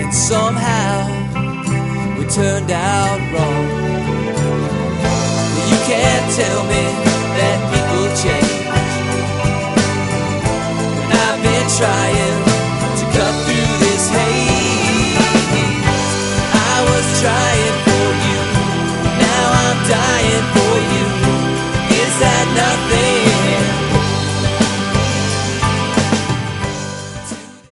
but somehow we turned out wrong. You can't tell me